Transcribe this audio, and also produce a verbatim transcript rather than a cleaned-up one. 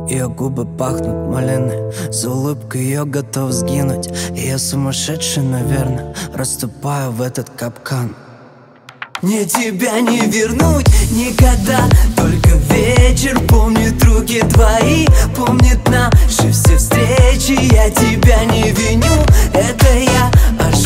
Ее губы пахнут малиной, за улыбкой ее готов сгинуть. И я сумасшедший, наверное, расступаю в этот капкан. Мне тебя не вернуть никогда, только вечер помнит руки твои, помнит наши все встречи. Я тебя не виню, это я